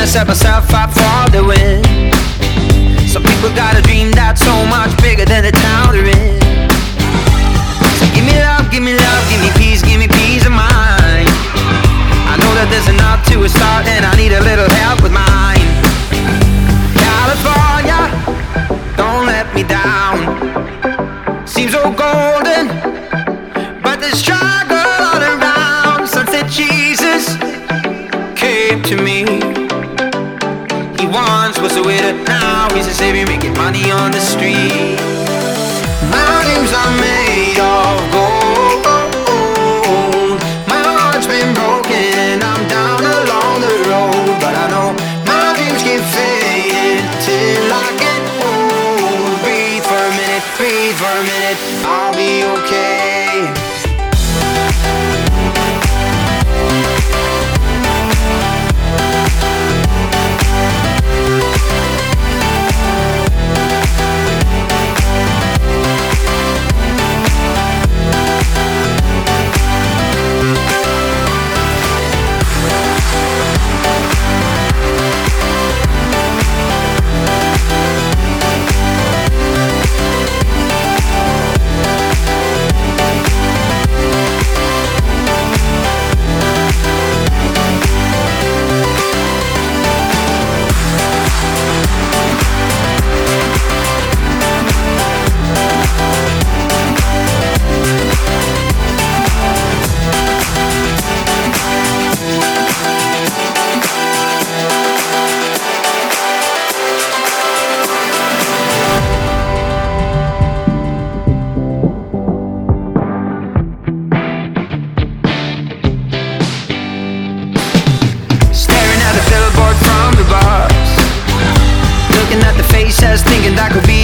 set myself up for the win. Some people got a dream that's so much bigger than the town they're in. So give me love, give me love, give me peace of mind. I know that there's enough to a start, and I need a little help with mine. California, don't let me down. Seems so golden, but the struggle all around. Sunset Jesus came to me. He once was a widow, now he's a savior making money on the street. My dreams are made of gold. My heart's been broken and I'm down along the road, but I know my dreams keep fading till I get home. Breathe for a minute, I'll be okay. From the bars, looking at the faces, thinking that could be